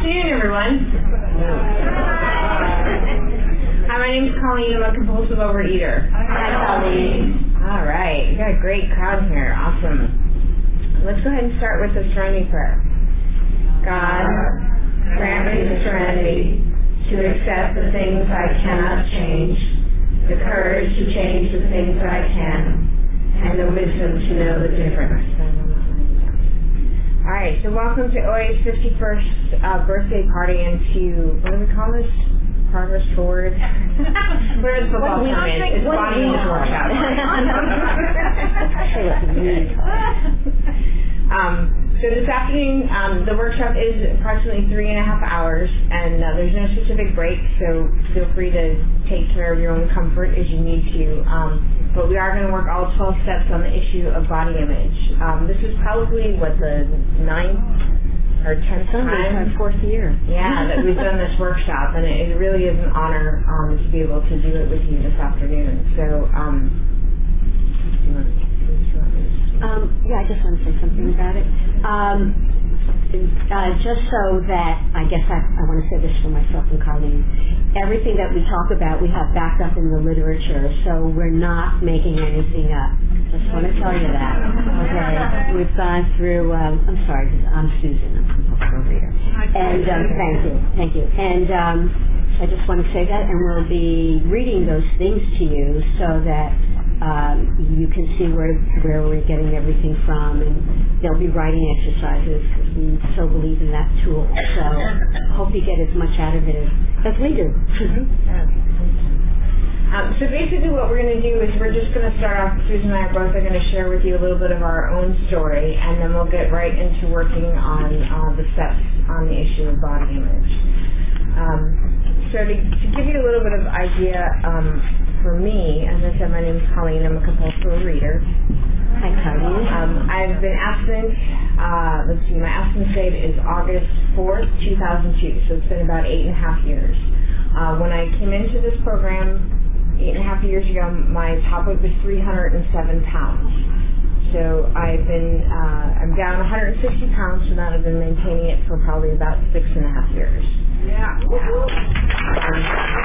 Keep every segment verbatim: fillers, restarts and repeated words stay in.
afternoon, everyone. Hi, my name is Colleen. I'm a compulsive overeater. Hi, Colleen. All right, we got a great crowd here. Awesome. Let's go ahead and start with the serenity prayer. God, grant me the serenity to accept the things I cannot change, the courage to change the things I can, and the wisdom to know the difference. All right, so welcome to O A's fifty-first uh, birthday party and to, what do we call this? Progress Forward. Where is football tournament? It's Body Image Workshop. um, so this afternoon, um, the workshop is approximately three and a half hours, and uh, there's no specific break, so feel free to take care of your own comfort as you need to. Um, but we are going to work all twelve steps on the issue of body image. Um, this is probably, what, the ninth or tenth time? Fourth year. Yeah, that we've done this workshop, and it, it really is an honor um, to be able to do it with you this afternoon. So, um, do you want to, do you want me to Um, yeah, I just want to say something about it. Um, uh, just so that, I guess I, I want to say this for myself and Colleen, everything that we talk about, we have backed up in the literature, so we're not making anything up. Just want to tell you that. Okay, we've gone through, um, I'm sorry, I'm Susan, I'm from Hospital Reader. And um, thank you, thank you. And um, I just want to say that, and we'll be reading those things to you so that Um, you can see where where we're getting everything from, and they'll be writing exercises because we so believe in that tool. So hope you get as much out of it as, as we do. um, so basically what we're going to do is we're just going to start off, Susan and I are both are going to share with you a little bit of our own story, and then we'll get right into working on uh, the steps on the issue of body image. Um, so to, to give you a little bit of idea, um, for me, as I said, my name is Colleen. I'm a compulsive reader. Hi, Colleen. Um, I've been abstinent, uh, let's see, my abstinence date is August fourth, two thousand two, so it's been about eight and a half years. Uh, when I came into this program eight and a half years ago, my top weight was three hundred seven pounds. So I've been, uh, I'm down one hundred sixty pounds, so now I've been maintaining it for probably about six and a half years. Yeah. Um,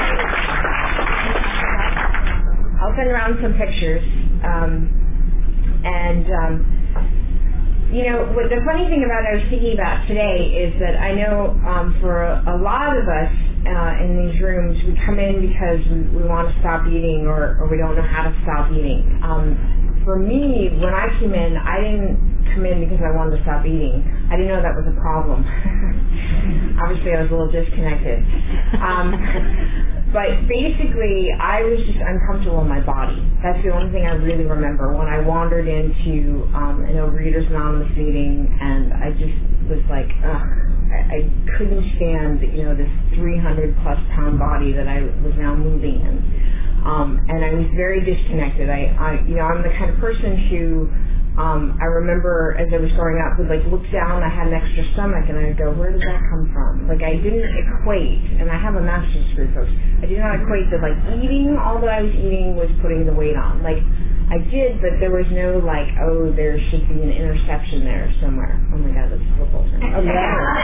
I'll send around some pictures, um, and um, you know, what the funny thing about I was thinking about today is that I know um, for a, a lot of us uh, in these rooms, we come in because we, we want to stop eating, or, or we don't know how to stop eating. Um, for me, when I came in, I didn't come in because I wanted to stop eating. I didn't know that was a problem. Obviously, I was a little disconnected. Um, But basically, I was just uncomfortable in my body. That's the only thing I really remember when I wandered into um, an Overeaters Anonymous meeting, and I just was like, ugh, I, I couldn't stand, you know, this three hundred plus pound body that I was now moving in. Um, and I was very disconnected. I, I, you know, I'm the kind of person who, Um, I remember as I was growing up would like look down, I had an extra stomach, and I would go, where did that come from? Like I didn't equate, and I have a master's degree, folks, I did not equate that like eating, all that I was eating was putting the weight on. Like I did, but there was no like, oh, there should be an interception there somewhere. Oh my God, that's football term. Okay.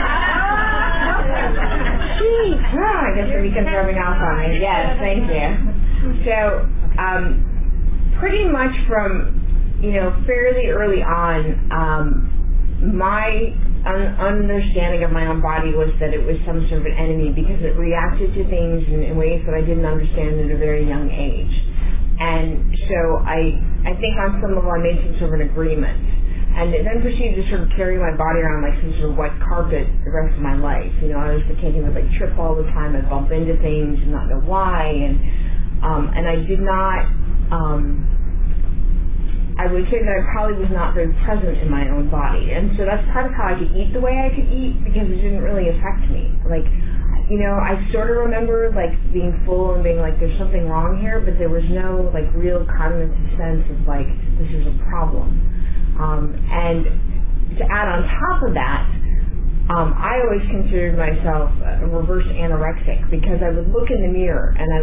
Gee, oh, I guess the weekend's rubbing off on me. Yes, thank you. So, um, pretty much from you know, fairly early on, um, my un- understanding of my own body was that it was some sort of an enemy because it reacted to things in, in ways that I didn't understand at a very young age. And so I, I think on some level I made some sort of an agreement. And then proceeded to sort of carry my body around like some sort of wet carpet the rest of my life. You know, I was the kid who would like trip all the time, I'd bump into things and not know why. And, um, and I did not, um, I would say that I probably was not very present in my own body. And so that's part of how I could eat the way I could eat, because it didn't really affect me. Like, you know, I sort of remember, like, being full and being like, there's something wrong here, but there was no, like, real cognitive sense of, like, this is a problem. Um, and to add on top of that, um, I always considered myself a reverse anorexic, because I would look in the mirror and I would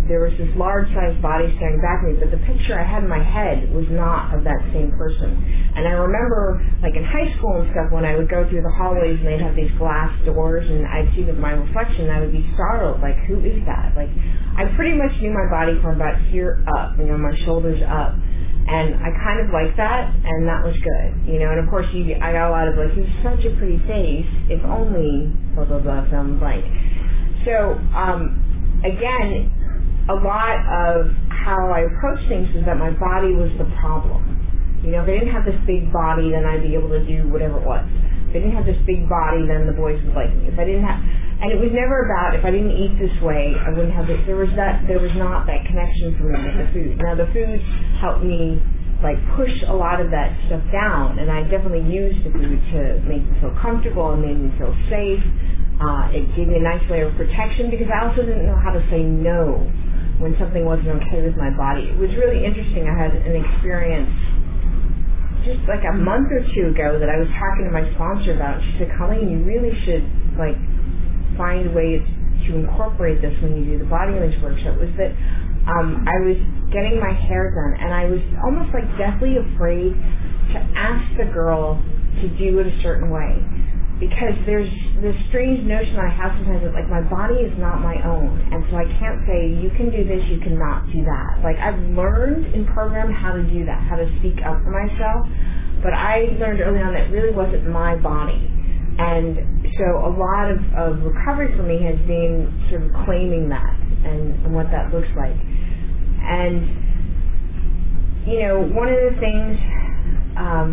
there was this large-sized body staring back at me, but the picture I had in my head was not of that same person. And I remember, like in high school and stuff, when I would go through the hallways and they'd have these glass doors, and I'd see my reflection, I would be startled, like, who is that? Like, I pretty much knew my body from about here up, you know, my shoulders up. And I kind of liked that, and that was good, you know. And of course, you, I got a lot of like, "You're such a pretty face. If only blah blah blah." So I'm like, so um, again, a lot of how I approach things is that my body was the problem. You know, if I didn't have this big body, then I'd be able to do whatever it was. If I didn't have this big body, then the boys would like me. If I didn't have, and it was never about if I didn't eat this way, I wouldn't have this. There was that. There was not that connection for me with the food. Now the food helped me like push a lot of that stuff down, and I definitely used the food to make me feel comfortable and made me feel safe. Uh, it gave me a nice layer of protection because I also didn't know how to say no when something wasn't okay with my body. It was really interesting. I had an experience just like a month or two ago that I was talking to my sponsor about. She said, "Colleen, you really should like find ways to incorporate this when you do the body image workshop." Was that um, I was getting my hair done, and I was almost like deathly afraid to ask the girl to do it a certain way, because there's this strange notion I have sometimes that like my body is not my own, and so I can't say you can do this, you cannot do that. Like I've learned in program how to do that, how to speak up for myself, but I learned early on that really wasn't my body. And so a lot of, of recovery for me has been sort of claiming that and, and what that looks like. And, you know, one of the things um,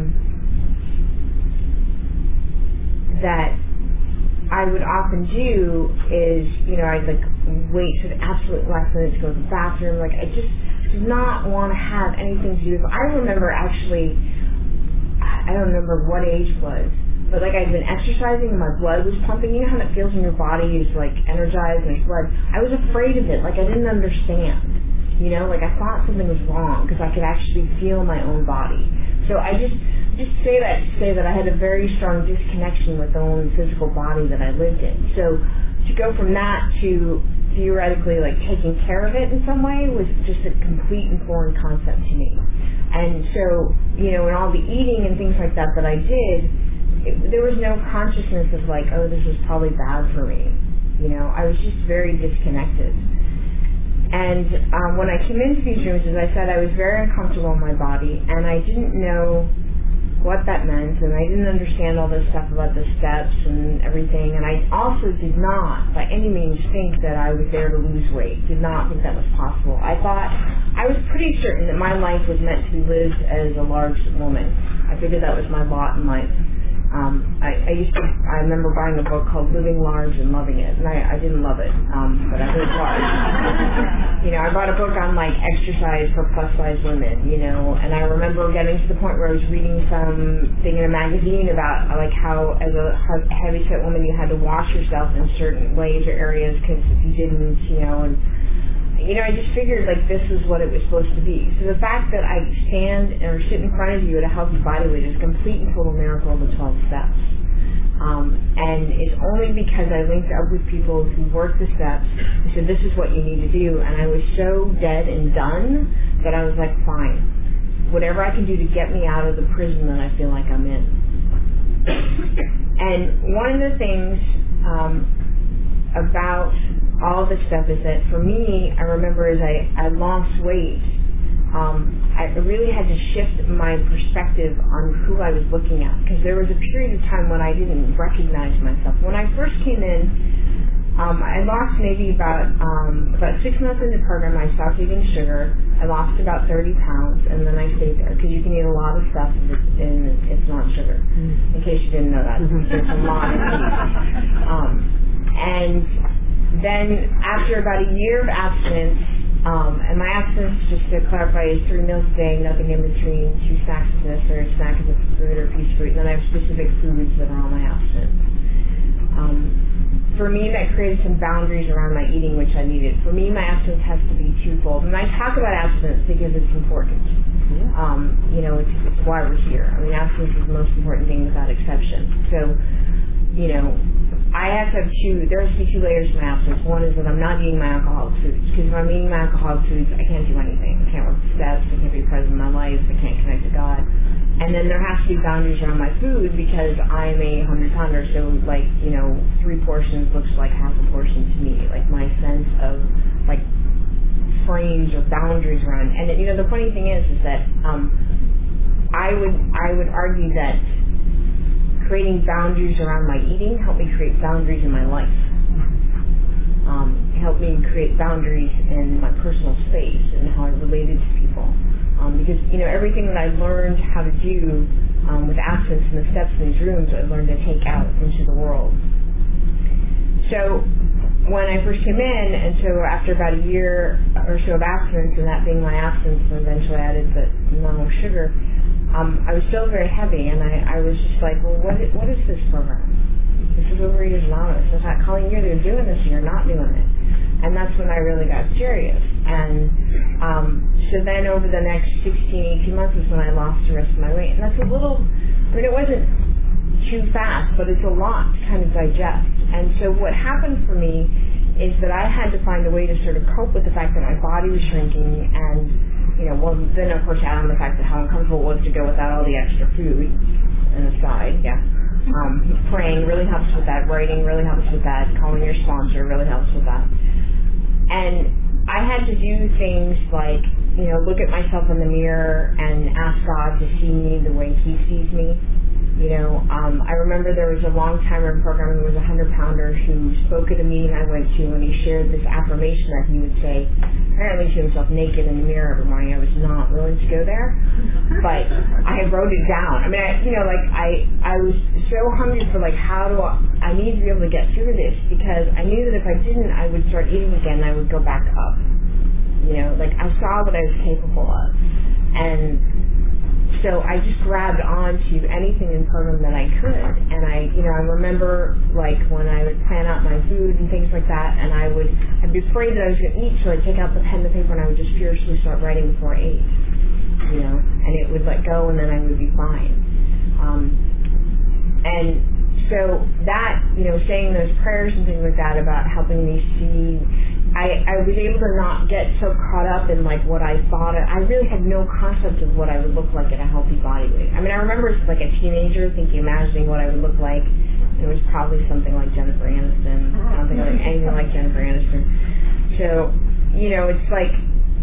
that I would often do is, you know, I'd like wait to the absolute last minute to go to the bathroom. Like I just did not want to have anything to do with it. I remember actually, I don't remember what age it was, but like I'd been exercising and my blood was pumping. You know how it feels when your body is like energized and blood. I was afraid of it. Like I didn't understand. You know, like I thought something was wrong because I could actually feel my own body. So I just just say that to say that I had a very strong disconnection with the own physical body that I lived in. So to go from that to theoretically like taking care of it in some way was just a complete and foreign concept to me. And so, you know, in all the eating and things like that that I did, it, there was no consciousness of like, oh, this is probably bad for me. You know, I was just very disconnected. And um, when I came into these rooms, as I said, I was very uncomfortable in my body, and I didn't know what that meant, and I didn't understand all this stuff about the steps and everything, and I also did not, by any means, think that I was there to lose weight. Did not think that was possible. I thought, I was pretty certain that my life was meant to be lived as a large woman. I figured that was my lot in life. Um, I, I used to, I remember buying a book called Living Large and Loving It, and I, I didn't love it, um, but I lived large. You know, I bought a book on like exercise for plus size women, you know, and I remember getting to the point where I was reading something in a magazine about like how as a heavy set woman you had to wash yourself in certain ways or areas because if you didn't, you know, and you know, I just figured like this is what it was supposed to be. So the fact that I stand or sit in front of you at a healthy body weight is a complete and total miracle of the twelve steps. Um, and it's only because I linked up with people who worked the steps and said this is what you need to do. And I was so dead and done that I was like, fine, whatever I can do to get me out of the prison that I feel like I'm in. And one of the things um, about all this stuff is that for me, I remember as I, I lost weight, um, I really had to shift my perspective on who I was looking at, because there was a period of time when I didn't recognize myself. When I first came in, um, I lost maybe about um, about six months into the program. I stopped eating sugar. I lost about thirty pounds, and then I stayed there, because you can eat a lot of stuff if it's, and it's not sugar. Mm-hmm. In case you didn't know that, there's a lot of things. Um, and Then after about a year of abstinence, um, and my abstinence, just to clarify, is three meals a day, nothing in between, two snacks is necessary, a snack is a fruit or a piece of fruit, and then I have specific foods that are on my abstinence. Um, for me, that created some boundaries around my eating, which I needed. For me, my abstinence has to be twofold, and I talk about abstinence because it's important. Um, you know, it's, it's why we're here. I mean, abstinence is the most important thing without exception. So, you know, I have to have two, there has to be two layers to my abstinence. One is that I'm not eating my alcoholic foods, because if I'm eating my alcoholic foods, I can't do anything. I can't work the steps, I can't be present in my life, I can't connect to God. And then there has to be boundaries around my food, because I'm a hundred pounder, so like, you know, three portions looks like half a portion to me. Like my sense of like frames or boundaries around. And you know, the funny thing is, is that um, I would I would argue that creating boundaries around my eating helped me create boundaries in my life. Um, it helped me create boundaries in my personal space and how I related to people. Um, because, you know, everything that I learned how to do um, with abstinence and the steps in these rooms, I learned to take out into the world. So when I first came in, and so after about a year or so of abstinence, and that being my abstinence, and eventually I added the no sugar, Um, I was still very heavy, and I, I was just like, well, what is, what is this program? This is Overeaters Anonymous. I thought, Colleen, you're either doing this or you're not doing it. And that's when I really got serious. And um, so then over the next sixteen, eighteen months is when I lost the rest of my weight. And that's a little, I mean, it wasn't too fast, but it's a lot to kind of digest. And so what happened for me is that I had to find a way to sort of cope with the fact that my body was shrinking, and you know, well, then of course add on the fact that how uncomfortable it was to go without all the extra food and aside, yeah. Um, praying really helps with that. Writing really helps with that. Calling your sponsor really helps with that. And I had to do things like, you know, look at myself in the mirror and ask God to see me the way He sees me. You know, um, I remember there was a long-timer in program who was a hundred-pounder who spoke at a meeting I went to, and he shared this affirmation that he would say, apparently to himself naked in the mirror every morning. I was not willing to go there, but I wrote it down. I mean, I, you know, like I, I was so hungry for like, how do I, I need to be able to get through this, because I knew that if I didn't, I would start eating again, and I would go back up. You know, like I saw what I was capable of, and so I just grabbed onto anything in program that I could. And I, you know, I remember like when I would plan out my food and things like that, and I would, I'd be afraid that I was going to eat, so I'd take out the pen and the paper and I would just furiously start writing before I ate, you know, and it would let go and then I would be fine. Um, and so that, you know, saying those prayers and things like that about helping me see, I, I was able to not get so caught up in like what I thought. I really had no concept of what I would look like at a healthy body weight. I mean, I remember as like a teenager thinking, imagining what I would look like. It was probably something like Jennifer Aniston. I don't think I look anything like Jennifer Aniston. So, you know, it's like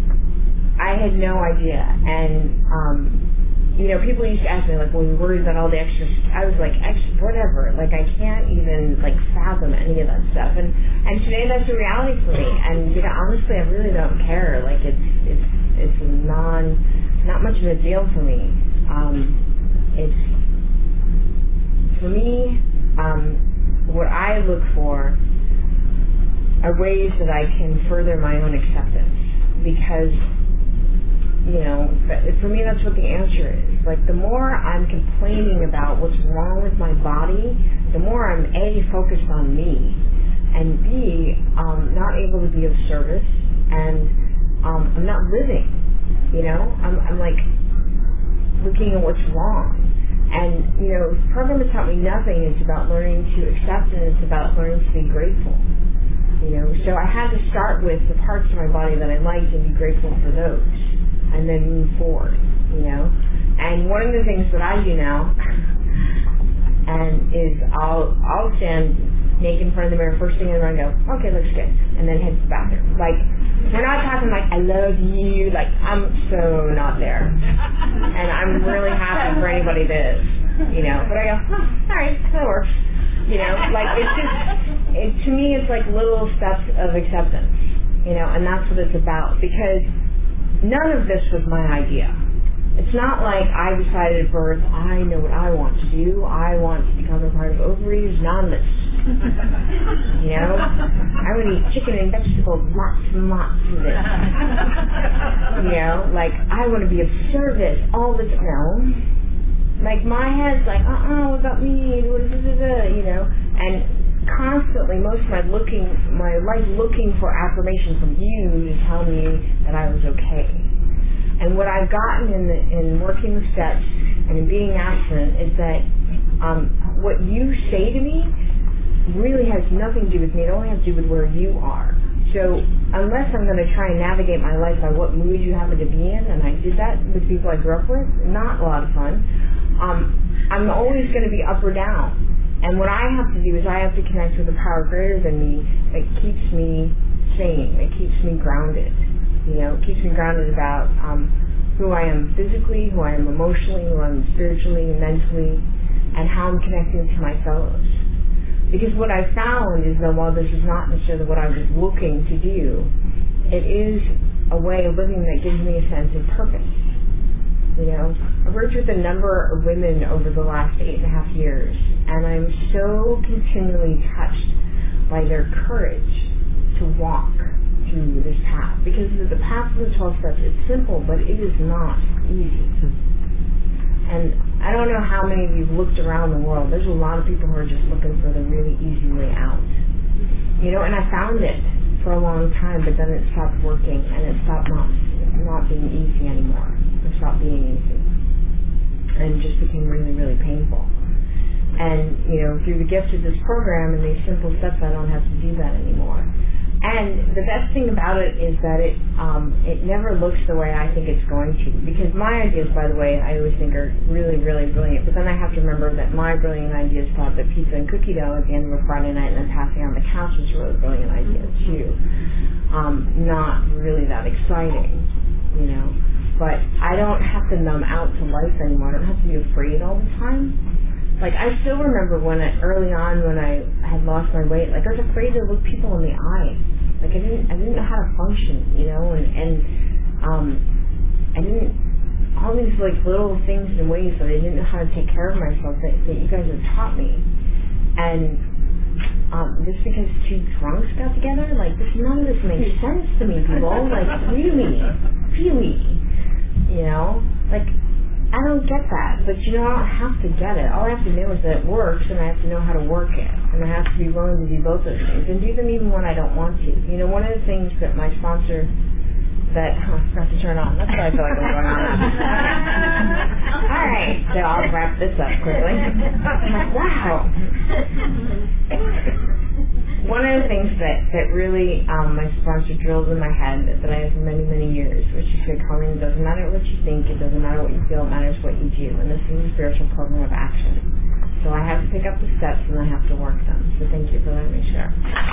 I had no idea. And, um, you know, people used to ask me, like, well, you're worried about all the extra, I was like, extra, whatever, like, I can't even, like, fathom any of that stuff, and, and today that's a reality for me, and, you know, honestly, I really don't care, like, it's, it's, it's non, not much of a deal for me. Um, it's, for me, um, what I look for are ways that I can further my own acceptance, because, you know, for me that's what the answer is. Like, the more I'm complaining about what's wrong with my body, the more I'm A, focused on me, and B, um, not able to be of service, and um, I'm not living, you know? I'm, I'm like looking at what's wrong. And, you know, the program has taught me nothing. It's about learning to accept, and it's about learning to be grateful. You know, so I had to start with the parts of my body that I liked and be grateful for those, and then move forward, you know. And one of the things that I do now, and is I'll I'll stand naked in front of the mirror first thing in the morning and go, okay, looks good, and then head to the bathroom. Like, we're not talking like, I love you, like, I'm so not there. And I'm really happy for anybody that is, you know. But I go, oh, all right, that works. You know, like, it's just, it, to me, it's like little steps of acceptance, you know, and that's what it's about, because none of this was my idea. It's not like I decided at birth, I know what I want to do. I want to become a part of Overeaters Anonymous. You know? I want to eat chicken and vegetables, lots and lots of it. You know? Like, I want to be of service all the time. No. Like, my head's like, uh-uh, what about me? What is this, you know? And constantly, most of my looking, my life looking for affirmation from you to tell me that I was okay. And what I've gotten in the, in working the steps and in being abstinent is that um, what you say to me really has nothing to do with me. It only has to do with where you are. So unless I'm going to try and navigate my life by what mood you happen to be in, and I did that with people I grew up with, not a lot of fun, um, I'm always going to be up or down. And what I have to do is I have to connect with a power greater than me that keeps me sane, that keeps me grounded. You know, it keeps me grounded about um, who I am physically, who I am emotionally, who I am spiritually, mentally, and how I'm connecting to my fellows. Because what I found is that while this is not necessarily what I was looking to do, it is a way of living that gives me a sense of purpose. You know, I've worked with a number of women over the last eight and a half years, and I'm so continually touched by their courage to walk through this path. Because the path of the twelve steps, it's simple, but it is not easy. And I don't know how many of you have looked around the world. There's a lot of people who are just looking for the really easy way out. You know, and I found it for a long time, but then it stopped working, and it stopped not, not being easy anymore. It stopped being easy. And just became really, really painful. And, you know, through the gift of this program and these simple steps, I don't have to do that anymore. And the best thing about it is that it um, it never looks the way I think it's going to. Because my ideas, by the way, I always think are really, really brilliant. But then I have to remember that my brilliant ideas thought that pizza and cookie dough at the end of a Friday night and then passing on the couch was a really brilliant idea too. Um, not really that exciting, you know. But I don't have to numb out to life anymore. I don't have to be afraid all the time. Like, I still remember when I, early on when I had lost my weight, like, I was afraid to look people in the eye. Like, I didn't, I didn't know how to function, you know, and, and, um, I didn't, all these, like, little things and ways that I didn't know how to take care of myself that, that you guys have taught me. And, um, just because two drunks got together, like, this, none of this makes sense to me, people. Like, really, really, you know, like, I don't get that, but you know, I don't have to get it. All I have to know is that it works, and I have to know how to work it, and I have to be willing to do both those things, and do them even when I don't want to. You know, one of the things that my sponsor, that, oh, I forgot to turn on. That's what I feel like I'm going on. All right, so I'll wrap this up quickly. I'm like, wow. One of the things that, that really um, my sponsor drilled in my head that, that I have for many, many years, which is that, Colleen, it doesn't matter what you think, it doesn't matter what you feel, it matters what you do. And this is a spiritual program of action. So I have to pick up the steps and I have to work them. So thank you for letting me share.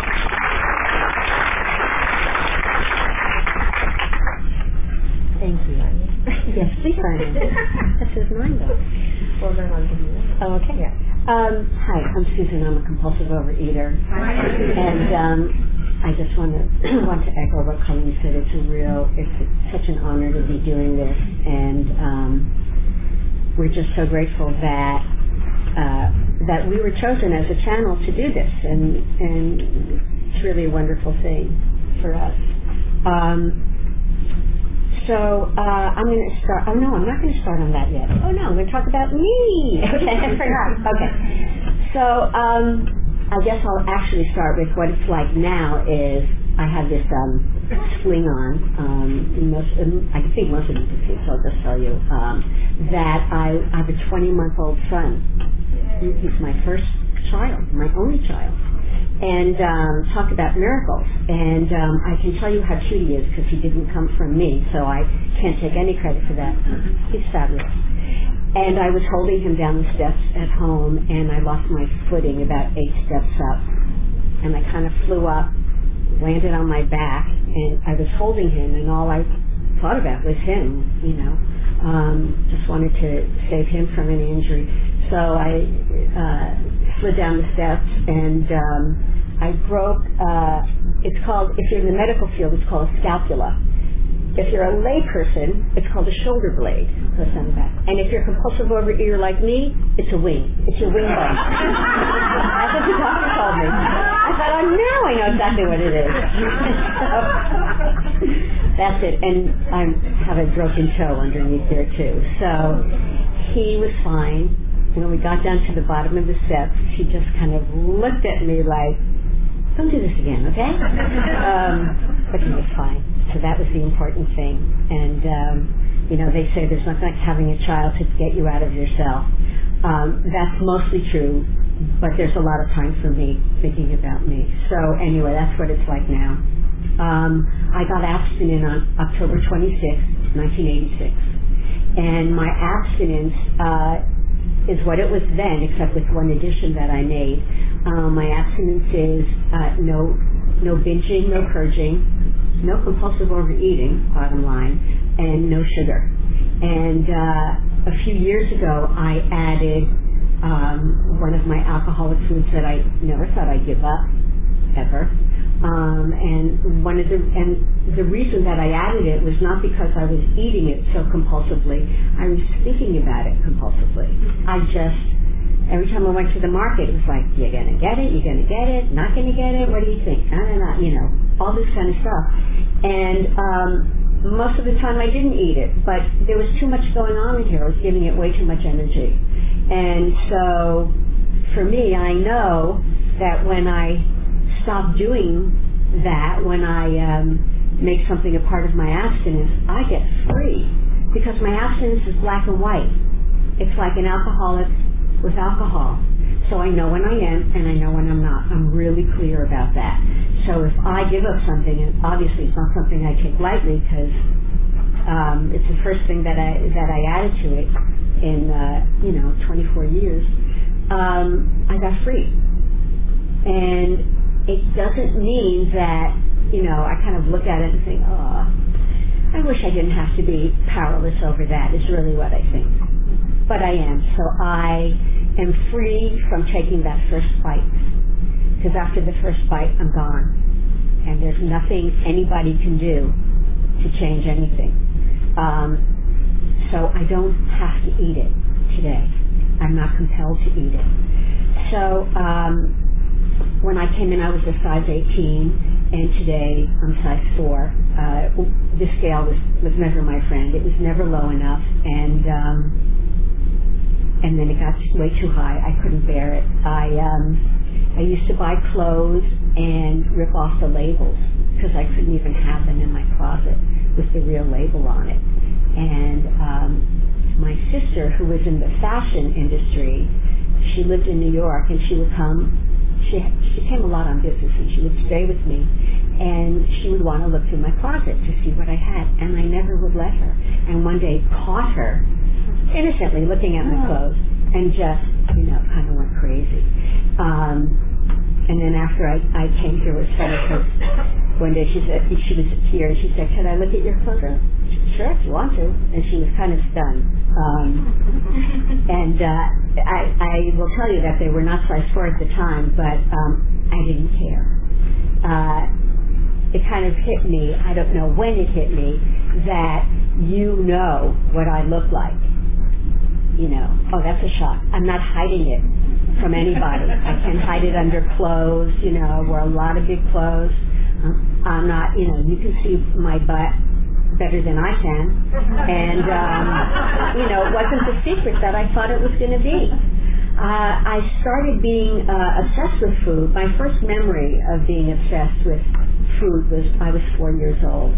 Thank you. Yes, please sign in. This is mine, though. Well, then I'll give you one. Oh, okay. Yeah. Um, hi, I'm Susan. I'm a compulsive overeater. And um, I just want to want to echo what Colleen said. It's a real, it's a, such an honor to be doing this. And um, we're just so grateful that uh, that we were chosen as a channel to do this. And, and it's really a wonderful thing for us. Um, So uh, I'm going to start. Oh no, I'm not going to start on that yet. Oh no, I'm going to talk about me. Okay, I forgot. Okay. So um, I guess I'll actually start with what it's like now. Is I have this um, sling on. Um, most, um, I think most of you can see, so I'll just tell you um, that I, I have a twenty-month-old son. He's my first child, my only child. And um, talk about miracles. And um, I can tell you how cute he is because he didn't come from me, so I can't take any credit for that. He's fabulous. And I was holding him down the steps at home, and I lost my footing about eight steps up. And I kind of flew up, landed on my back, and I was holding him, and all I thought about was him, you know. Um, just wanted to save him from any injury. So I uh, slid down the steps, and um, I broke, uh, it's called, if you're in the medical field, it's called a scapula. If you're a lay person, it's called a shoulder blade. So it's on the back. And if you're a compulsive overeater like me, it's a wing. It's your wing bone. That's what the doctor told me. I thought, oh, now I know exactly what it is. So, that's it. And I have a broken toe underneath there, too. So he was fine. And when we got down to the bottom of the steps, he just kind of looked at me like, don't do this again, okay? Um, but he was fine. So that was the important thing. And, um, you know, they say there's nothing like having a child to get you out of yourself. Um, that's mostly true, but there's a lot of time for me thinking about me. So anyway, that's what it's like now. Um, I got abstinent on October twenty-sixth, nineteen eighty-six. And my abstinence uh, is what it was then, except with one addition that I made. Um, my abstinence is uh, no, no binging, no purging, no compulsive overeating, bottom line, and no sugar. And uh, a few years ago, I added um, one of my alcoholic foods that I never thought I'd give up, ever. Um, and one of the and the reason that I added it was not because I was eating it so compulsively. I was thinking about it compulsively. I just every time I went to the market, it was like, you're gonna get it, you're gonna get it, not gonna get it. What do you think? No, no, no. You know, all this kind of stuff. And um, most of the time, I didn't eat it, but there was too much going on in here. I was giving it way too much energy. And so, for me, I know that when I stop doing that, when I um, make something a part of my abstinence, I get free, because my abstinence is black and white. It's like an alcoholic with alcohol. So I know when I am and I know when I'm not. I'm really clear about that. So if I give up something, and obviously it's not something I take lightly, because um, it's the first thing that I that I added to it in uh, you know twenty-four years, um, I got free. And it doesn't mean that, you know, I kind of look at it and think, oh, I wish I didn't have to be powerless over that, is really what I think. But I am. So I am free from taking that first bite. Because after the first bite, I'm gone. And there's nothing anybody can do to change anything. Um, so I don't have to eat it today. I'm not compelled to eat it. So, um, when I came in, I was a size eighteen, and today I'm size four. Uh, the scale was, was never my friend. It was never low enough, and um, and then it got way too high. I couldn't bear it. I um, I used to buy clothes and rip off the labels, because I couldn't even have them in my closet with the real label on it. And um, my sister, who was in the fashion industry, she lived in New York, and she would come. She, she came a lot on business, and she would stay with me, and she would want to look through my closet to see what I had, and I never would let her. And one day caught her innocently looking at my clothes, and just, you know, kind of went crazy. Um, and then after I, I came here, it was funny, because one day she said, she was here, and she said, "Can I look at your clothes?" "Sure, if you want to." And she was kind of stunned. Um, and uh, I, I will tell you that they were not size four at the time, but um, I didn't care. Uh, it kind of hit me, I don't know when it hit me, that you know what I look like. You know, oh, that's a shock. I'm not hiding it from anybody. I can hide it under clothes, you know, I wear a lot of big clothes. Um, I'm not, you know, you can see my butt better than I can. And, um, you know, it wasn't the secret that I thought it was going to be. Uh, I started being uh, obsessed with food. My first memory of being obsessed with food was I was four years old.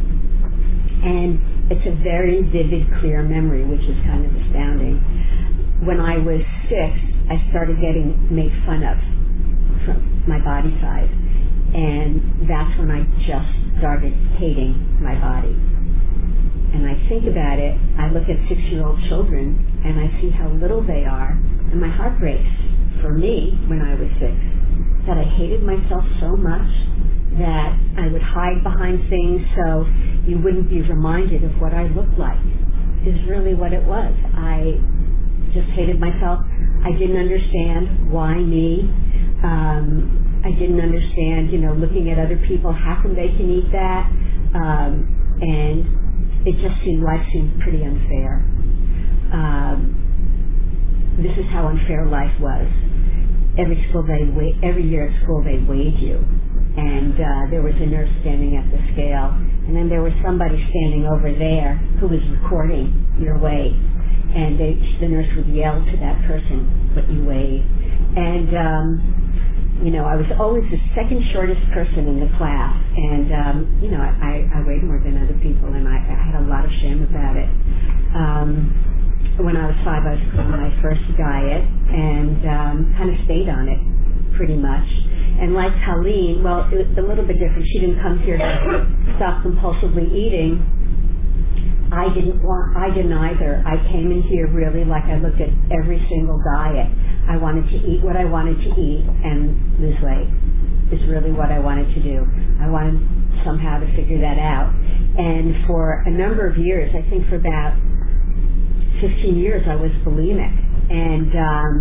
And it's a very vivid, clear memory, which is kind of astounding. When I was six, I started getting made fun of from my body size. And that's when I just started hating my body. And I think about it, I look at six-year-old children, and I see how little they are, and my heart breaks for me when I was six, that I hated myself so much that I would hide behind things so you wouldn't be reminded of what I looked like, is really what it was. I just hated myself. I didn't understand why me. Um, I didn't understand, you know, looking at other people, how come they can eat that? Um, and it just seemed, life seemed pretty unfair. Um, this is how unfair life was. Every school they weigh, every year at school they weighed you, and uh, there was a nurse standing at the scale, and then there was somebody standing over there who was recording your weight, and they, the nurse would yell to that person what you weighed. And um, you know, I was always the second shortest person in the class, and um, you know, I, I weighed more than other people, and I, I had a lot of shame about it. Um, when I was five, I was put on my first diet and um, kind of stayed on it pretty much. And like Colleen, well, it was a little bit different. She didn't come here to stop compulsively eating. I didn't want, I didn't either. I came in here really like I looked at every single diet. I wanted to eat what I wanted to eat and lose weight is really what I wanted to do. I wanted somehow to figure that out. And for a number of years, I think for about fifteen years, I was bulimic. And um,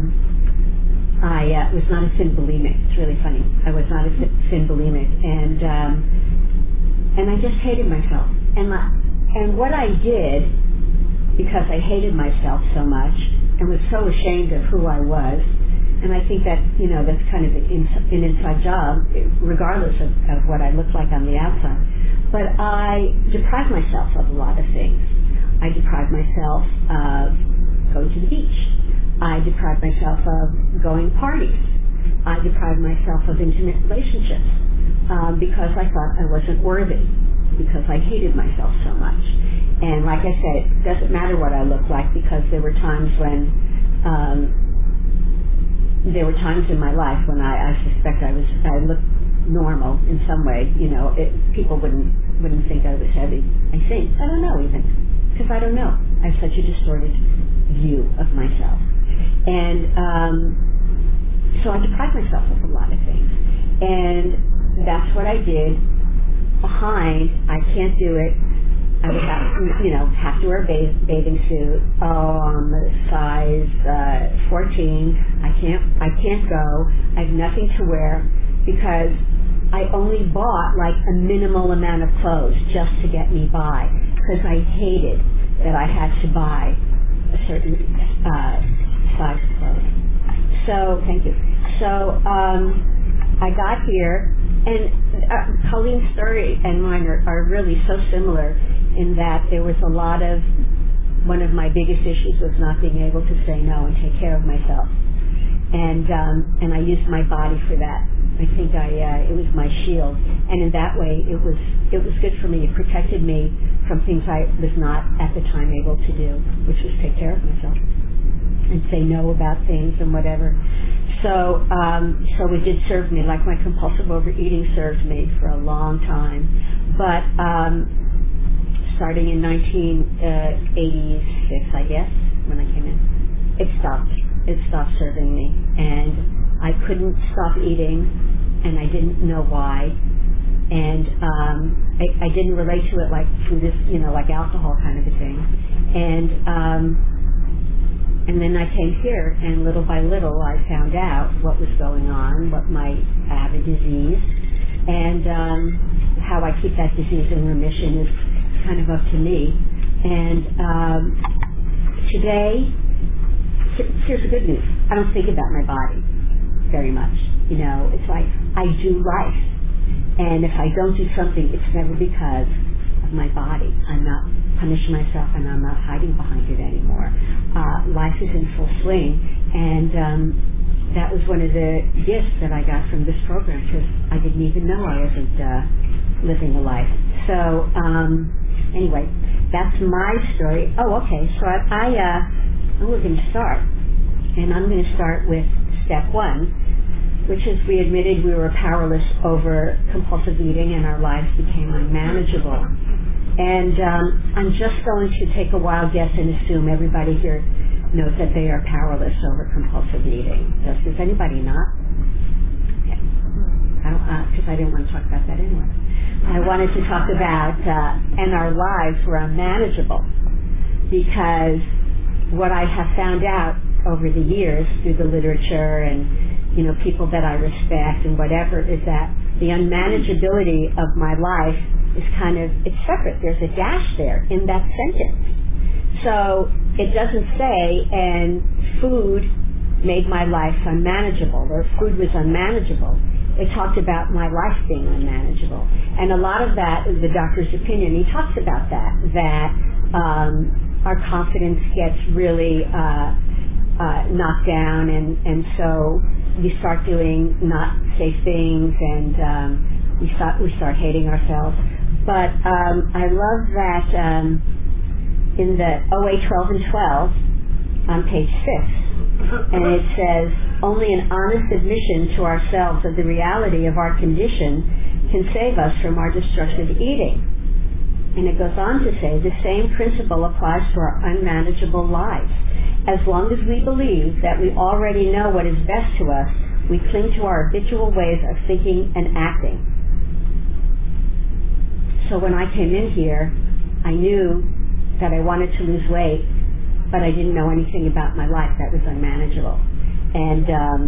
I uh, was not a thin bulimic. It's really funny. I was not a thin bulimic. And, um, and I just hated myself. And my, And what I did, because I hated myself so much and was so ashamed of who I was, and I think that, you know, that's kind of an inside job, regardless of, of what I look like on the outside. But I deprived myself of a lot of things. I deprived myself of going to the beach. I deprived myself of going parties. I deprived myself of intimate relationships um, because I thought I wasn't worthy, because I hated myself so much. And like I said, it doesn't matter what I look like, because there were times when um, there were times in my life when I, I suspect I was I looked normal in some way. You know, it, people wouldn't wouldn't think I was heavy. I think I don't know even because I don't know. I have such a distorted view of myself, and um, so I deprived myself of a lot of things, and that's what I did. Behind, I can't do it. I would have, you know, have to wear a bath, bathing suit. Oh, I'm a size uh, fourteen. I can't, I can't go. I have nothing to wear because I only bought like a minimal amount of clothes just to get me by, because I hated that I had to buy a certain uh, size of clothes. So, thank you. So, um, I got here, and uh, Colleen's story and mine are, are really so similar in that there was a lot of, one of my biggest issues was not being able to say no and take care of myself. And um, and I used my body for that. I think I uh, it was my shield. And in that way, it was it was good for me. It protected me from things I was not at the time able to do, which was take care of myself and say no about things and whatever. So, um, so it did serve me, like my compulsive overeating served me for a long time. But um, starting in nineteen eighty-six, I guess, when I came in, it stopped. It stopped serving me. And I couldn't stop eating, and I didn't know why. And um, I, I didn't relate to it like food is, you know, like alcohol kind of a thing. And um, And then I came here, and little by little I found out what was going on, what might have a disease, and um, how I keep that disease in remission is kind of up to me. And um, today, here's the good news. I don't think about my body very much. You know, it's like I do life. And if I don't do something, it's never because of my body. I'm not punishing myself, and I'm not hiding behind it anymore. Uh, life is in full swing, and um, that was one of the gifts that I got from this program, because I didn't even know I wasn't uh, living a life. So um, anyway, that's my story. Oh, okay. So I, I uh, we're going to start, and I'm going to start with step one, which is we admitted we were powerless over compulsive eating, and our lives became unmanageable. And um, I'm just going to take a wild guess and assume everybody here knows that they are powerless over compulsive eating. Does, does anybody not? Okay. I don't, because uh, I didn't want to talk about that anyway. I wanted to talk about, uh, and our lives were unmanageable, because what I have found out over the years through the literature and, you know, people that I respect and whatever, is that the unmanageability of my life is kind of, it's separate. There's a dash there in that sentence. So it doesn't say, and food made my life unmanageable, or food was unmanageable. It talked about my life being unmanageable. And a lot of that is the doctor's opinion. He talks about that, that um, our confidence gets really uh, uh, knocked down, and, and so we start doing not safe things, and um, we start, we start hating ourselves. But um, I love that um, in the O A twelve and twelve, on page six. And it says, only an honest admission to ourselves of the reality of our condition can save us from our destructive eating. And it goes on to say, the same principle applies to our unmanageable lives. As long as we believe that we already know what is best to us, we cling to our habitual ways of thinking and acting. So when I came in here, I knew that I wanted to lose weight, but I didn't know anything about my life that was unmanageable. And um,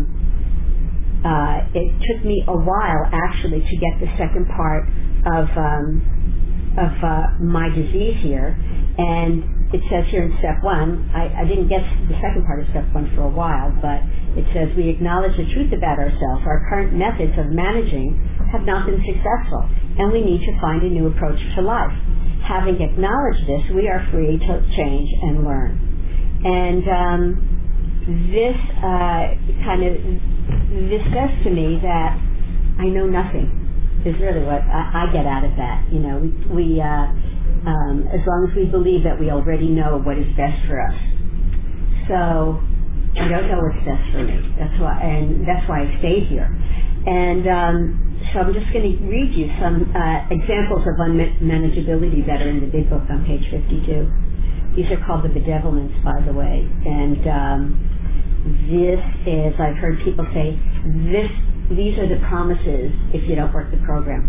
uh, it took me a while, actually, to get the second part of um, of uh, my disease here. And it says here in step one, I, I didn't get the second part of step one for a while, but it says we acknowledge the truth about ourselves. Our current methods of managing have not been successful, and we need to find a new approach to life. Having acknowledged this, we are free to change and learn. And um, this uh, kind of, this says to me that I know nothing is really what I, I get out of that. You know, we, we uh, um, as long as we believe that we already know what is best for us. So I don't know what's best for me. That's why, and that's why I stayed here. And um, so I'm just going to read you some uh, examples of unmanageability that are in the big book on page fifty-two. These are called the bedevilments, by the way. And um, this is, I've heard people say, this. These are the promises if you don't work the program.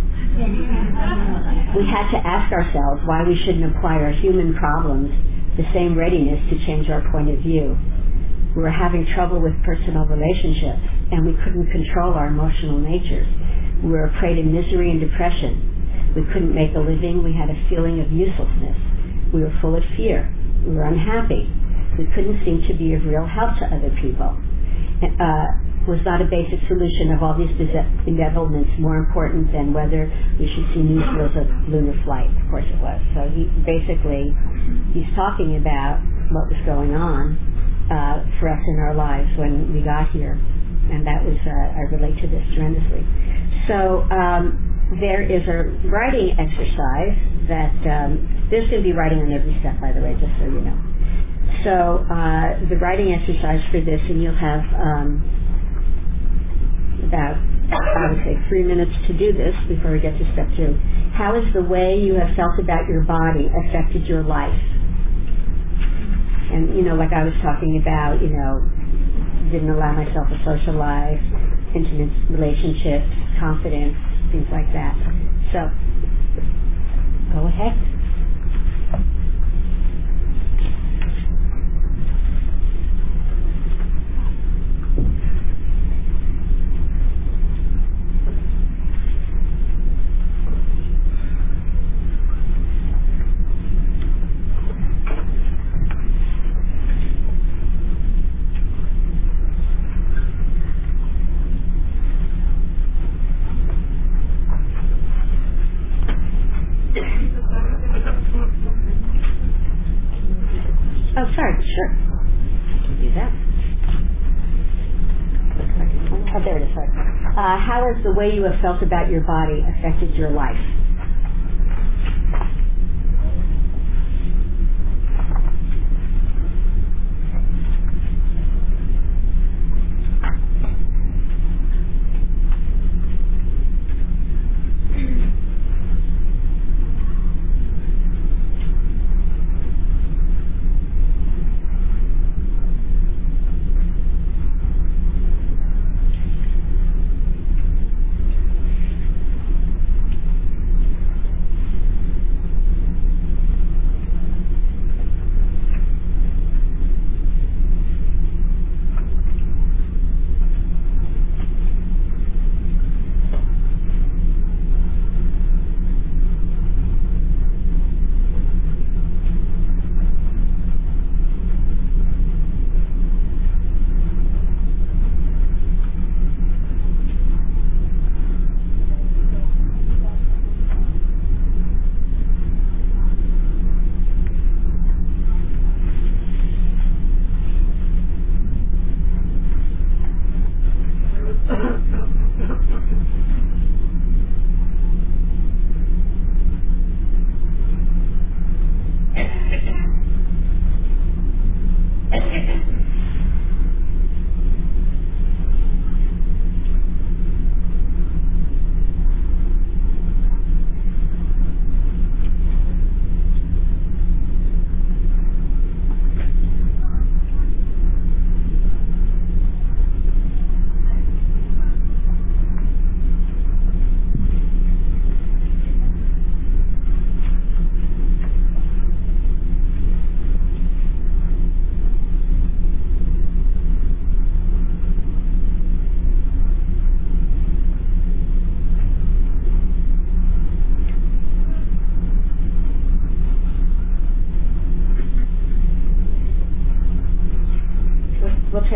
We had to ask ourselves why we shouldn't apply our human problems the same readiness to change our point of view. We were having trouble with personal relationships, and we couldn't control our emotional natures. We were a prey to misery and depression. We couldn't make a living. We had a feeling of uselessness. We were full of fear. We were unhappy. We couldn't seem to be of real help to other people. Uh, was not a basic solution of all these bedevilments more important than whether we should see newsreels of lunar flight? Of course it was. So he basically, he's talking about what was going on uh, for us in our lives when we got here. And that was, uh, I relate to this tremendously. So um, there is a writing exercise that, um, there's going to be writing on every step, by the way, just so you know. So uh, the writing exercise for this, and you'll have um, about, I would say, three minutes to do this before we get to step two. How has the way you have felt about your body affected your life? And, you know, like I was talking about, you know, didn't allow myself a social life, intimate relationships, confidence, things like that. So, go ahead. Oh, sorry, sure. I can do that. Oh, there it is. Sorry. Uh, how has the way you have felt about your body affected your life?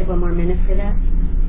have one more minute for that?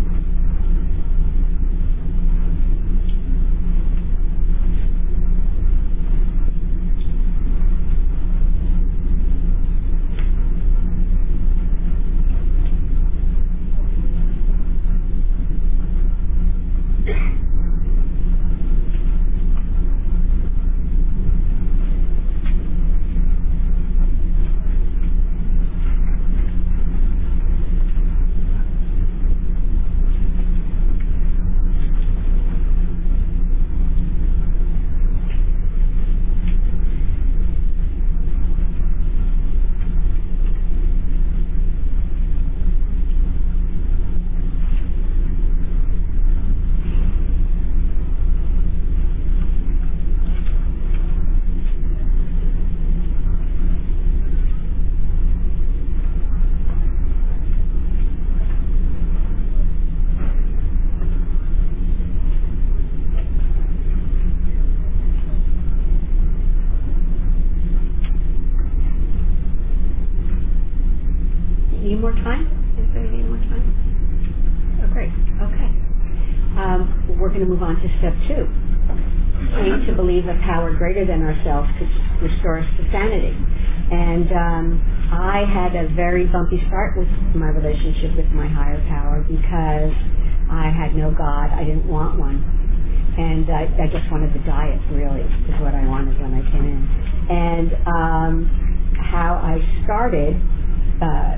Need more time? Is there any more time? Oh, great. Okay. Um, we're going to move on to step two. Aim to believe a power greater than ourselves could restore us to sanity. And um, I had a very bumpy start with my relationship with my higher power because I had no God. I didn't want one. And I, I just wanted the diet, really, is what I wanted when I came in. And um, how I started uh,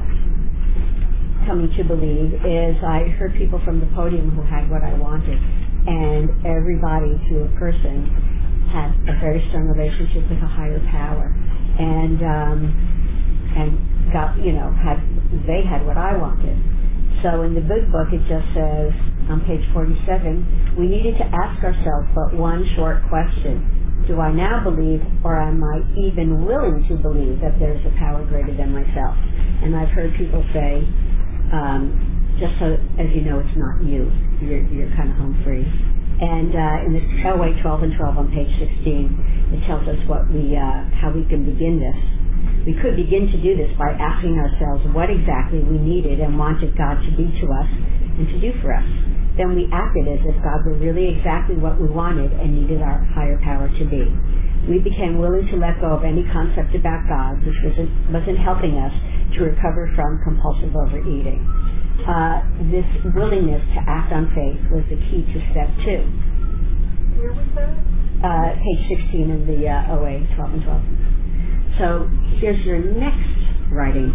coming to believe is I heard people from the podium who had what I wanted, and everybody to a person had a very strong relationship with a higher power, and um, and got you know had they had what I wanted. So in the big book it just says on page forty-seven, we needed to ask ourselves but one short question: do I now believe, or am I even willing to believe that there's a power greater than myself? And I've heard people say, Um, just so as you know, it's not you. You're, you're kind of home free. And uh, in the O A twelve and twelve on page sixteen, it tells us what we, uh, how we can begin this. We could begin to do this by asking ourselves what exactly we needed and wanted God to be to us and to do for us. Then we acted as if God were really exactly what we wanted and needed our higher power to be. We became willing to let go of any concept about God, which wasn't, wasn't helping us to recover from compulsive overeating. Uh, this willingness to act on faith was the key to step two. Where was that? Uh, page sixteen in the uh, O A twelve and twelve. So here's your next writing.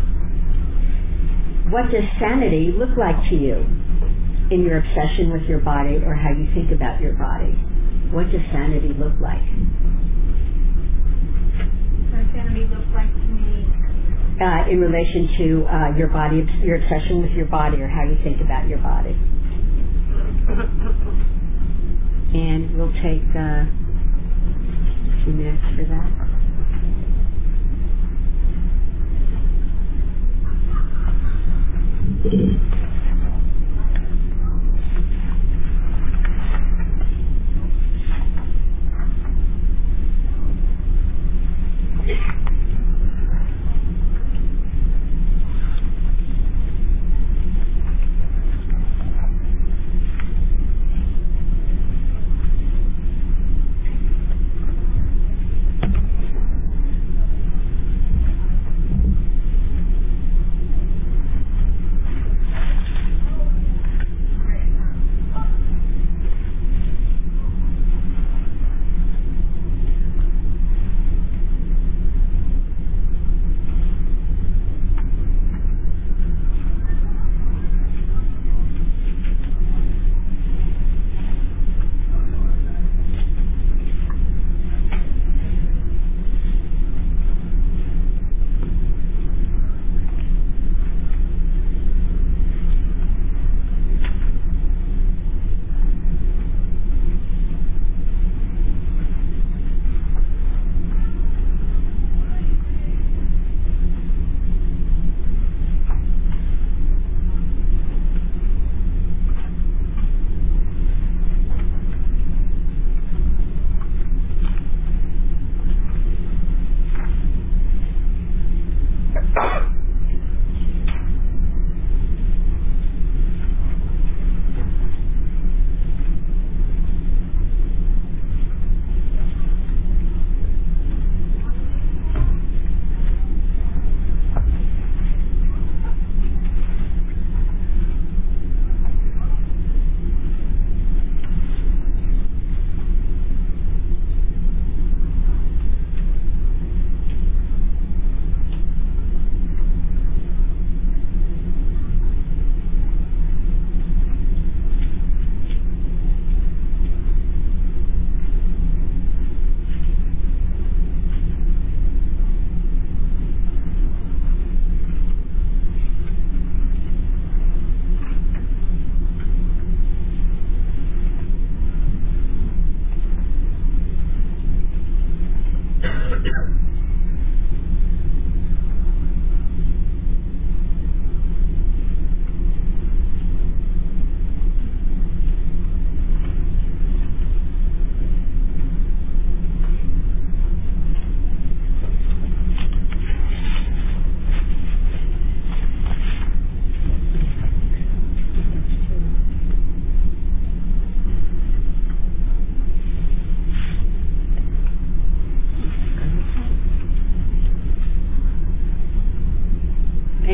What does sanity look like to you in your obsession with your body or how you think about your body? What does sanity look like? What does sanity look like to me? Uh, in relation to uh, your body, your obsession with your body or how you think about your body. And we'll take uh, a few minutes for that.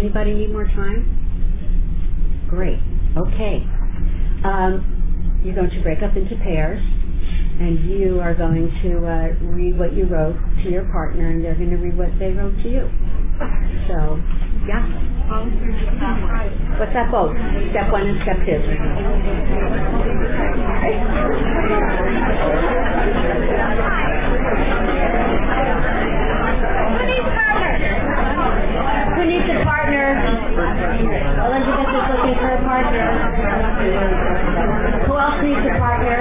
Anybody need more time? Great. Okay. Um, you're going to break up into pairs, and you are going to uh, read what you wrote to your partner, and they're going to read what they wrote to you. So, yeah. What's that both? Step one and step two. Who needs a partner? Elizabeth is looking for a partner. Who else needs a partner?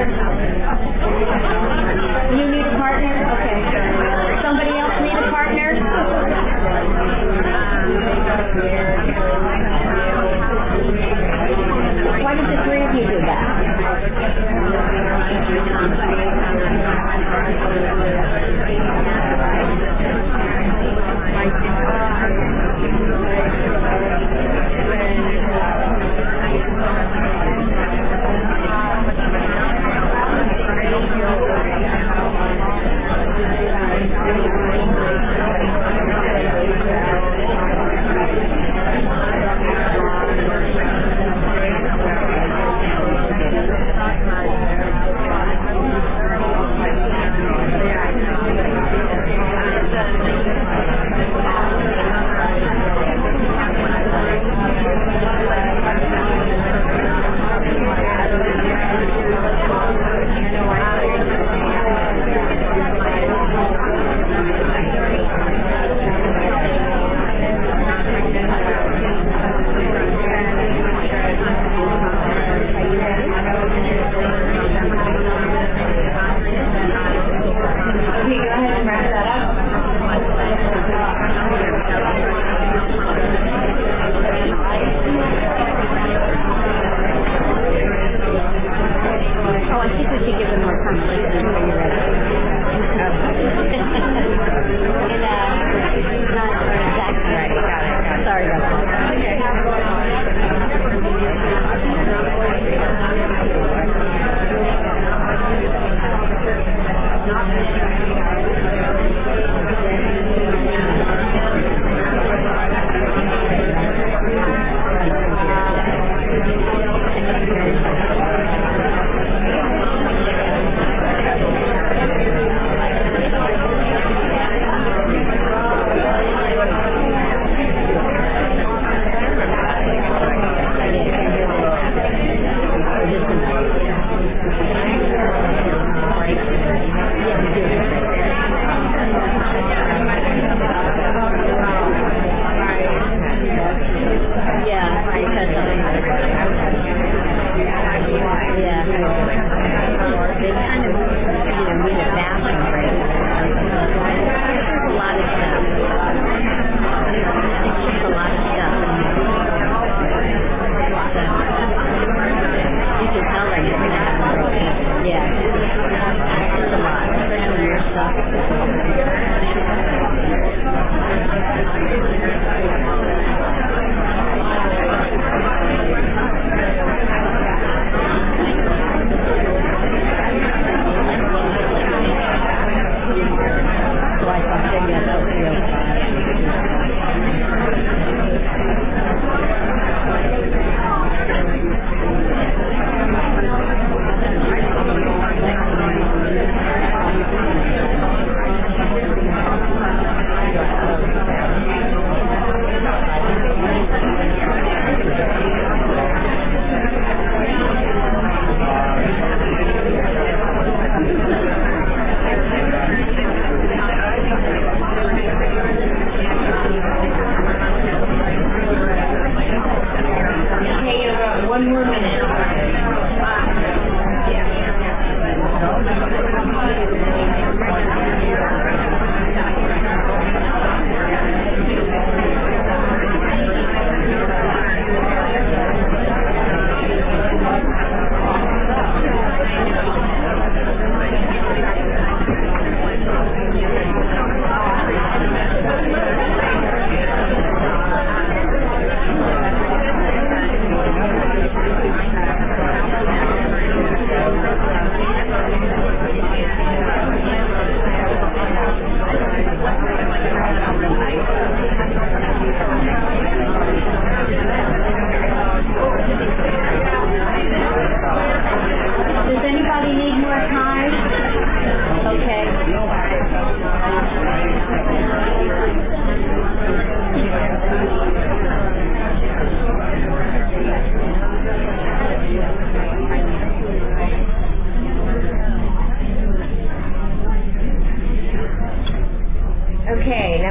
You need a partner? Okay. Somebody else need a partner? Why don't the three of you do that?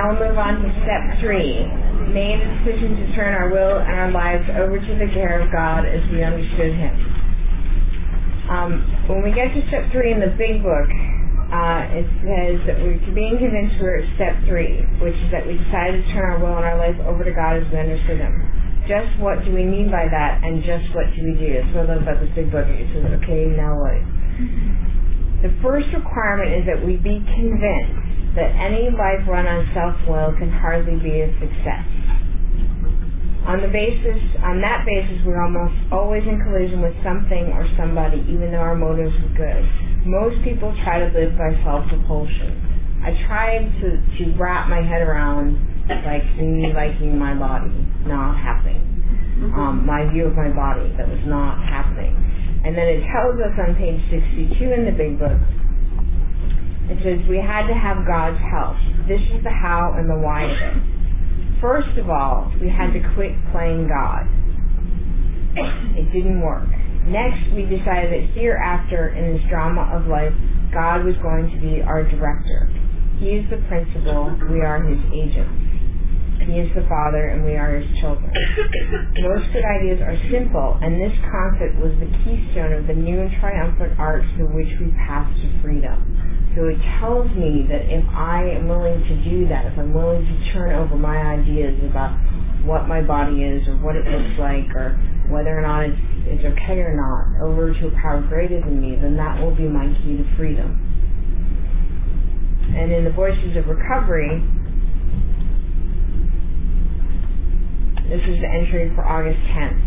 Now we'll move on to step three. Made a decision to turn our will and our lives over to the care of God as we understood Him. Um, when we get to step three in the big book, uh, it says that we're being convinced we're at step three, which is that we decided to turn our will and our life over to God as we understood Him. Just what do we mean by that, and just what do we do? That's what I love about this big book. It says, okay, now what? The first requirement is that we be convinced that any life run on self-will can hardly be a success. On the basis, on that basis, we're almost always in collision with something or somebody, even though our motives are good. Most people try to live by self-propulsion. I tried to, to wrap my head around, like, me liking my body, not happening. Um, my view of my body, that was not happening. And then it tells us on page sixty-two in the big book, it says we had to have God's help. This is the how and the why of it. First of all, we had to quit playing God. It didn't work. Next, we decided that hereafter in this drama of life, God was going to be our director. He is the principal, we are His agents. He is the Father, and we are His children. Most good ideas are simple, and this concept was the keystone of the new and triumphant arch through which we pass to freedom. So it tells me that if I am willing to do that, if I'm willing to turn over my ideas about what my body is or what it looks like or whether or not it's, it's okay or not over to a power greater than me, then that will be my key to freedom. And in the Voices of Recovery, this is the entry for August tenth.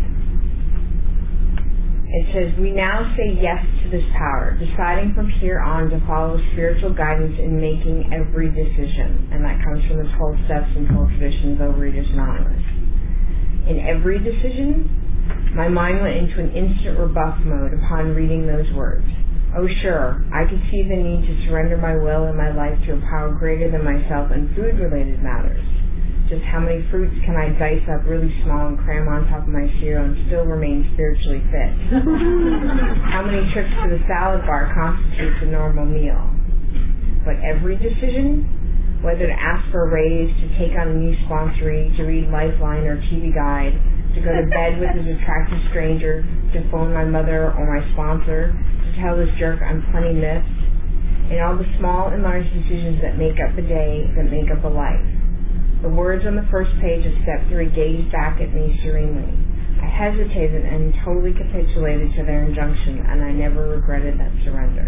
It says, we now say yes to this power, deciding from here on to follow spiritual guidance in making every decision. And that comes from the twelve Steps and twelve Traditions of Overeaters Anonymous. In every decision, my mind went into an instant rebuff mode upon reading those words. Oh sure, I could see the need to surrender my will and my life to a power greater than myself in food-related matters. Just how many fruits can I dice up really small and cram on top of my cereal and still remain spiritually fit? How many trips to the salad bar constitutes a normal meal? But every decision, whether to ask for a raise, to take on a new sponsoree, to read Lifeline or T V Guide, to go to bed with this attractive stranger, to phone my mother or my sponsor, to tell this jerk I'm plenty miffed, and all the small and large decisions that make up a day, that make up a life. The words on the first page of step three gazed back at me serenely. I hesitated and totally capitulated to their injunction, and I never regretted that surrender.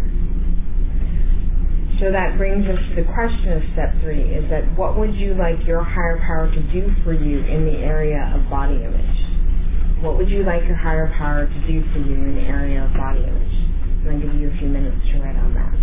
So that brings us to the question of step three, is that what would you like your higher power to do for you in the area of body image? What would you like your higher power to do for you in the area of body image? I'm going to give you a few minutes to write on that.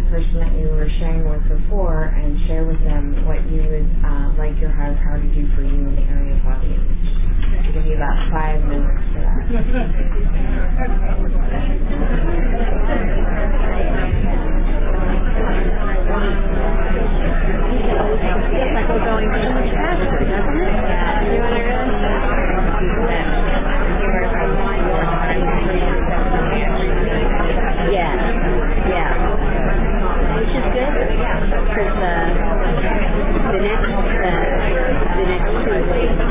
person that you were sharing with before and share with them what you would uh, like your higher power to do for you in the area of body image. I'll give you about five minutes for that. Feels like we're going too much faster, doesn't it? Yeah. You want to really Yeah, yeah. Which is good, because uh, the next, uh, the next two weeks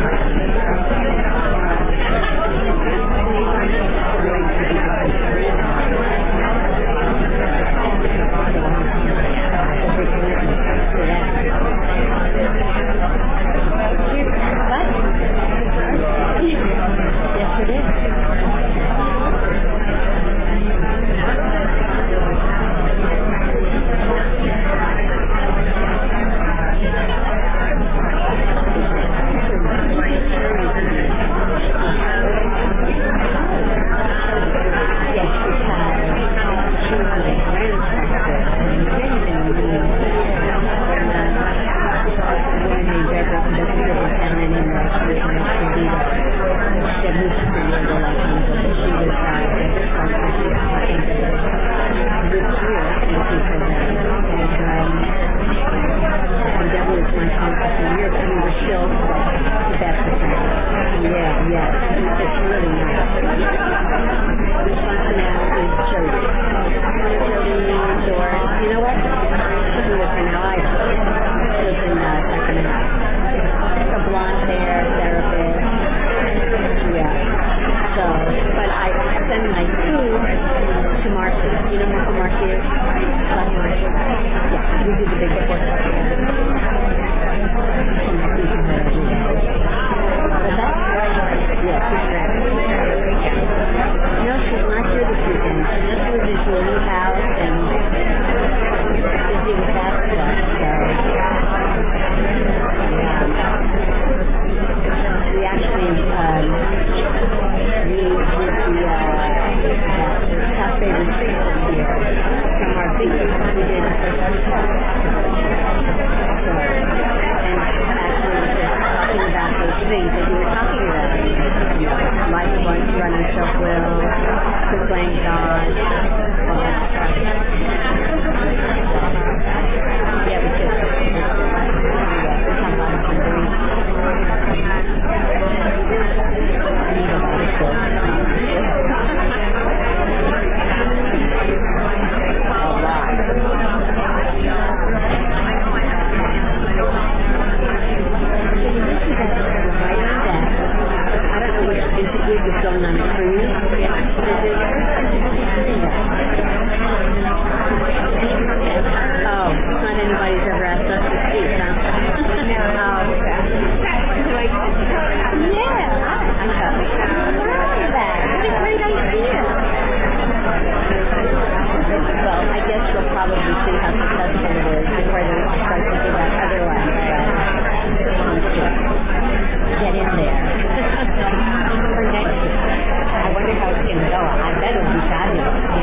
Yes, it is.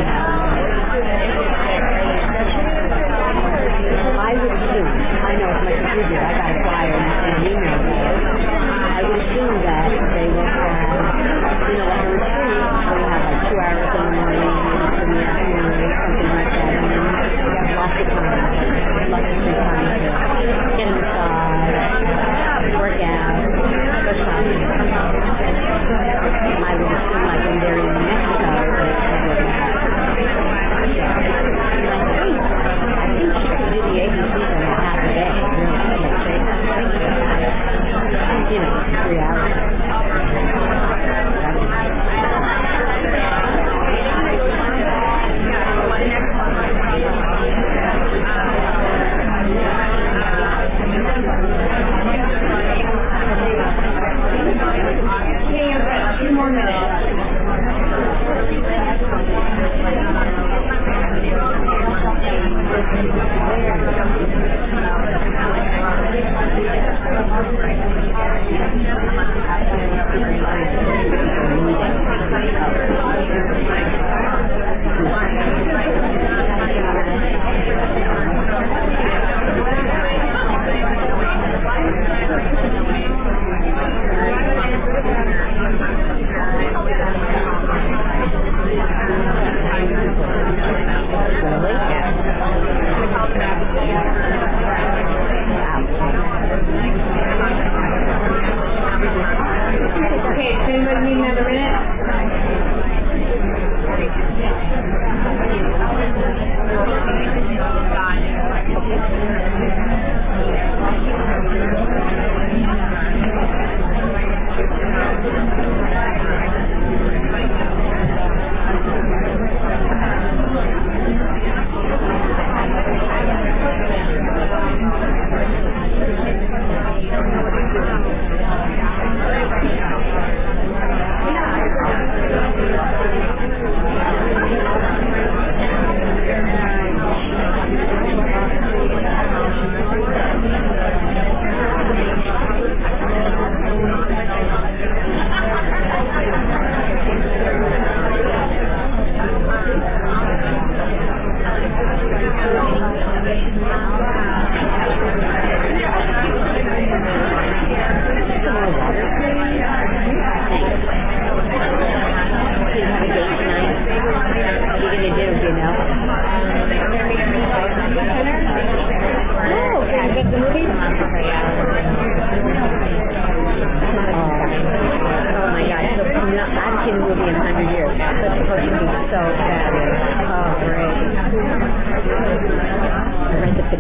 I would assume, I know it's my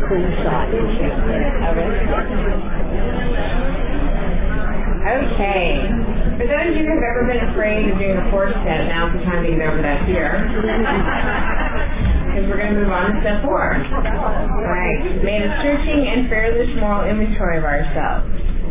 Queen saw it. Okay. For those of you who have ever been afraid of doing a four step, now's the time to get over that fear. Because we're going to move on to step four. Alright. Made a searching and fearless moral inventory of ourselves.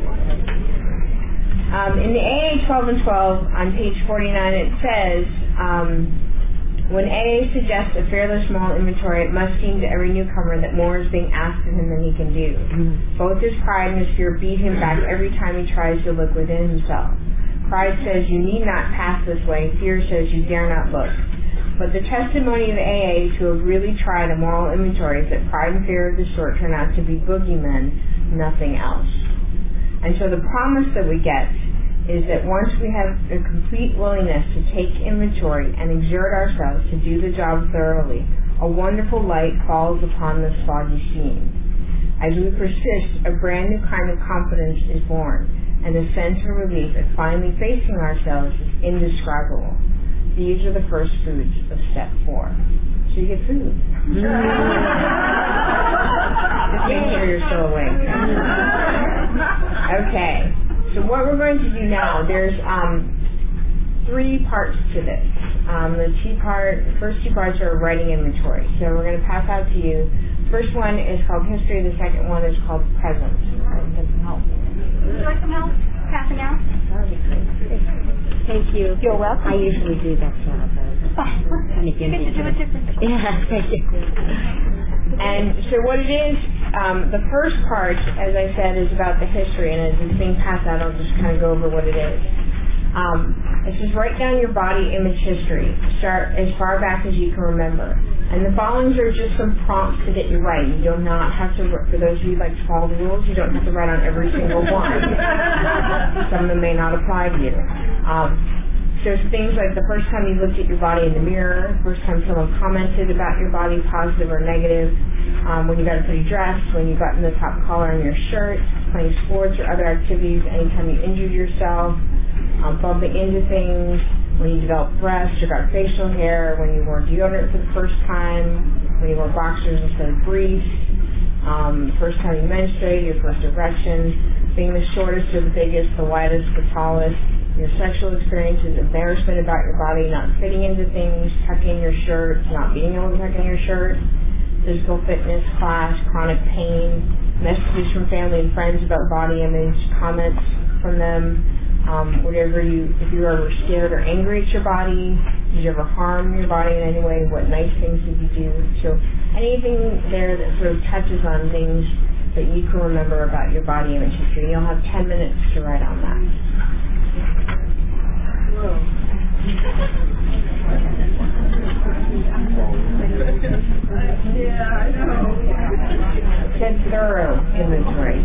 Um, in the A A twelve and twelve on page forty-nine it says, um, when A A suggests a fearless moral inventory, it must seem to every newcomer that more is being asked of him than he can do. Mm-hmm. Both his pride and his fear beat him back every time he tries to look within himself. Pride says, you need not pass this way. Fear says, you dare not look. But the testimony of A As who have really tried a moral inventory is that pride and fear of the sort turn out to be boogeymen, nothing else. And so the promise that we get is that once we have a complete willingness to take inventory and exert ourselves to do the job thoroughly, a wonderful light falls upon this foggy scene. As we persist, a brand new kind of confidence is born, and the sense of relief at finally facing ourselves is indescribable. These are the first foods of step four. So you get food. Just make sure you're still awake. Okay. So what we're going to do now, there's um, three parts to this. Um, the two part, the first two parts are writing inventory. So we're going to pass out to you. The first one is called history. The second one is called present. Right, get some help. Would you like some help passing out? Thank you. You're welcome. I usually do that job. Oh, you get to do it differently. Yeah, thank you. And so what it is, um, the first part, as I said, is about the history, and as it's being passed out, I'll just kind of go over what it is. Um, it says write down your body image history. Start as far back as you can remember. And the following are just some prompts to get you right. You do not have to, for those of you who like to follow the rules, you don't have to write on every single one. Some of them may not apply to you. Um, There's things like the first time you looked at your body in the mirror, first time someone commented about your body, positive or negative, um, when you got a pretty dress, when you buttoned the top collar on your shirt, playing sports or other activities, anytime you injured yourself, um, bumping into things, when you developed breasts or got facial hair, when you wore deodorant for the first time, when you wore boxers instead of briefs, um, first time you menstruated, your first erection, being the shortest or the biggest, the widest, the tallest, your sexual experiences, embarrassment about your body, not fitting into things, tucking your shirt, not being able to tuck in your shirt, physical fitness, class, chronic pain, messages from family and friends about body image, comments from them, um, whatever you, if you were ever scared or angry at your body, did you ever harm your body in any way, what nice things did you do? So anything there that sort of touches on things that you can remember about your body image history. You'll have ten minutes to write on that. Yeah, I know. It said thorough inventory.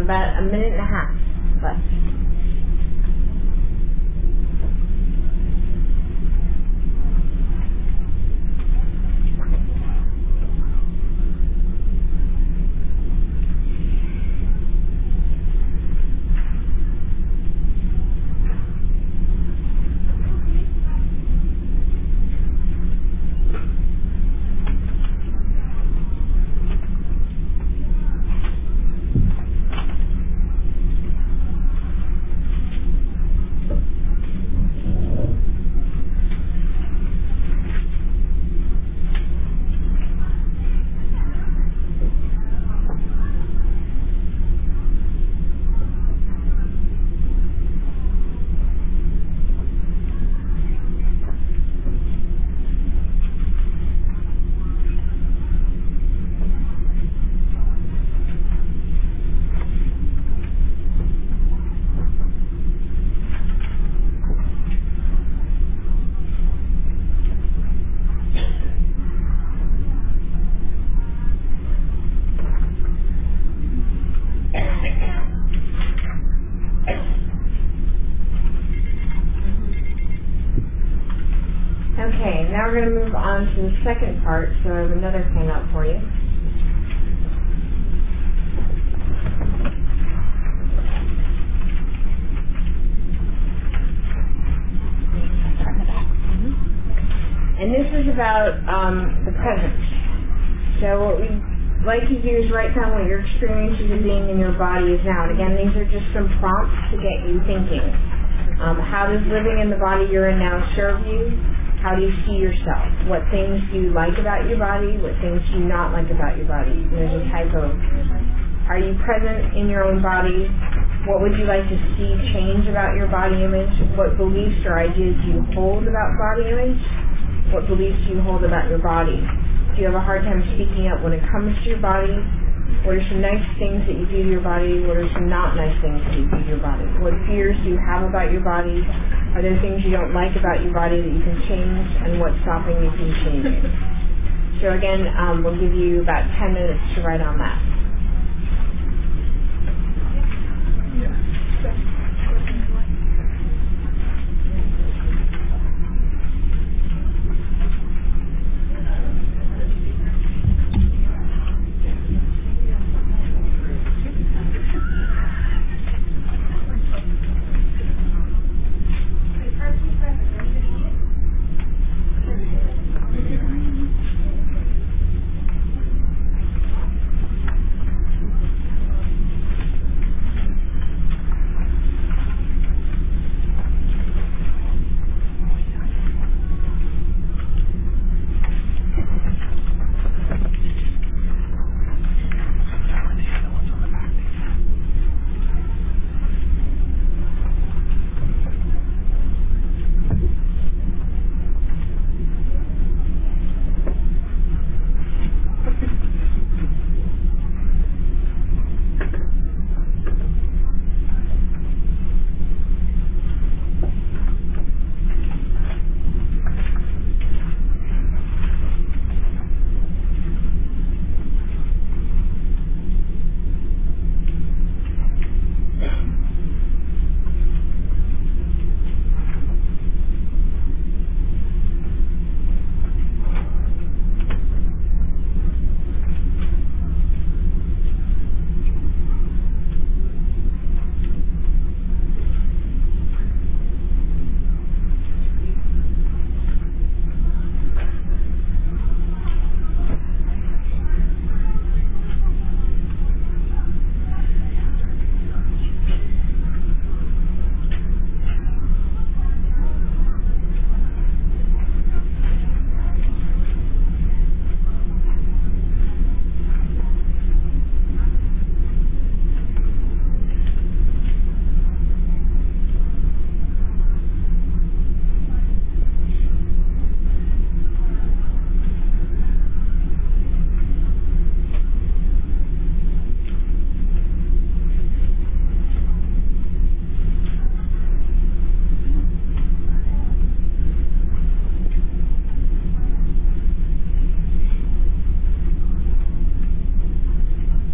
about a minute and a half left. Okay, now we're going to move on to the second part, so I have another handout for you. And this is about um, the present. So what we'd like you to do is write down what your experiences of being in your body is now. And again, these are just some prompts to get you thinking. Um, how does living in the body you're in now serve you? How do you see yourself? What things do you like about your body? What things do you not like about your body? There's a type of, are you present in your own body? What would you like to see change about your body image? What beliefs or ideas do you hold about body image? What beliefs do you hold about your body? Do you have a hard time speaking up when it comes to your body? What are some nice things that you do to your body? What are some not nice things that you do to your body? What fears do you have about your body? Are there things you don't like about your body that you can change? And what's stopping you from changing? So again, um, we'll give you about ten minutes to write on that. Yeah.